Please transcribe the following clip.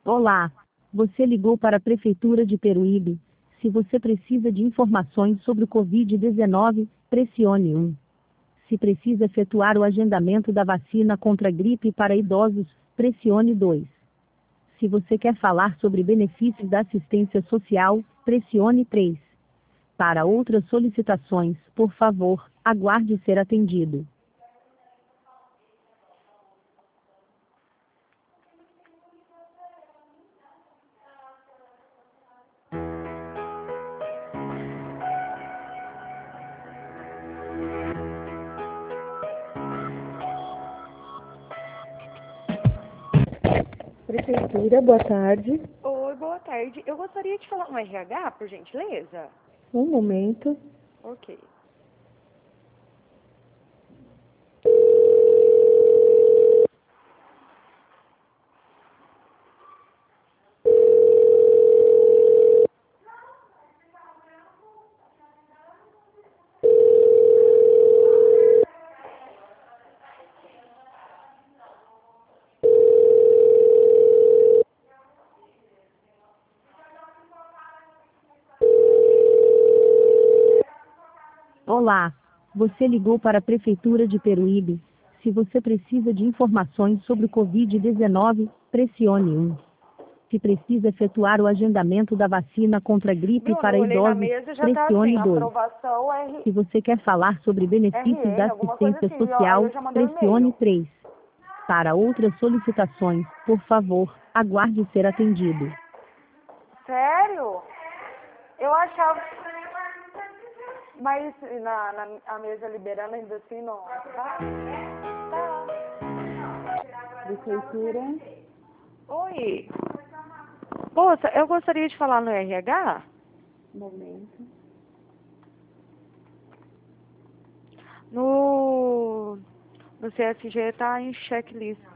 Olá, você ligou para a Prefeitura de Peruíbe. Se você precisa de informações sobre o Covid-19, pressione 1. Se precisa efetuar o agendamento da vacina contra a gripe para idosos, pressione 2. Se você quer falar sobre benefícios da assistência social, pressione 3. Para outras solicitações, por favor, aguarde ser atendido. Prefeitura, boa tarde. Oi, boa tarde. Eu gostaria de falar no RH, por gentileza. Um momento. Ok. Olá, você ligou para a Prefeitura de Peruíbe. Se você precisa de informações sobre o Covid-19, pressione 1. Se precisa efetuar o agendamento da vacina contra a gripe Bruno, para eu olhei na idosos, mesa e já tá assim, pressione 2. aprovação Se você quer falar sobre benefícios da RN, alguma coisa assistência assim. Aí social, eu já mandei um pressione e-mail. 3. Para outras solicitações, por favor, aguarde ser atendido. Sério? Eu achava... Mas a mesa liberando ainda assim, não... Tá? Tá. Prefeitura, Oi. Moça, eu gostaria de falar no RH. momento. No CSG tá em checklist.